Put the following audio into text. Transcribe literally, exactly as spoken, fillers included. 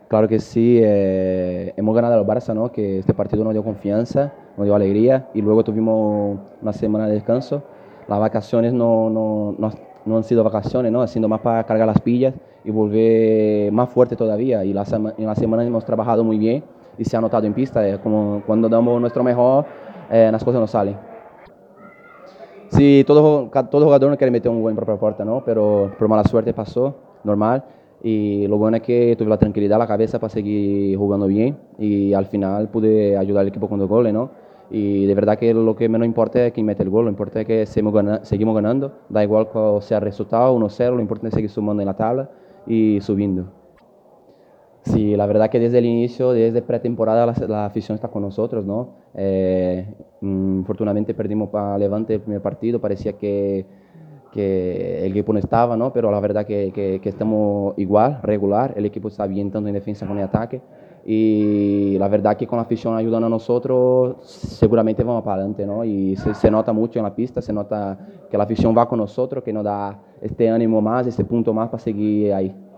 Claro que sí, eh, hemos ganado al Barça, ¿no? Que este partido nos dio confianza, nos dio alegría y luego tuvimos una semana de descanso. Las vacaciones no, no, no, no han sido vacaciones, ¿no? Han sido más para cargar las pillas y volver más fuerte todavía. Y la, en la semana hemos trabajado muy bien y se ha notado en pista, eh, como cuando damos nuestro mejor, eh, las cosas nos salen. Sí, todo, todo jugador no quiere meter un gol en propia puerta, ¿no? Pero por mala suerte pasó, normal. Y lo bueno es que tuve la tranquilidad, la cabeza para seguir jugando bien. Y al final pude ayudar al equipo con dos goles, ¿no? Y de verdad que lo que menos importa es quién mete el gol, lo importante es que seguimos ganando, seguimos ganando. Da igual cuál sea el resultado, uno cero, lo importante es seguir sumando en la tabla y subiendo. Sí, la verdad que desde el inicio, desde pretemporada, la, la afición está con nosotros, ¿no? Eh, mm, Afortunadamente perdimos para Levante el primer partido, parecía que, que el equipo no estaba, ¿no? Pero la verdad que, que, que estamos igual, regular, el equipo está bien tanto en defensa como en ataque y la verdad que con la afición ayudando a nosotros seguramente vamos para adelante, ¿no? Y se, se nota mucho en la pista, se nota que la afición va con nosotros, que nos da este ánimo más, este punto más para seguir ahí.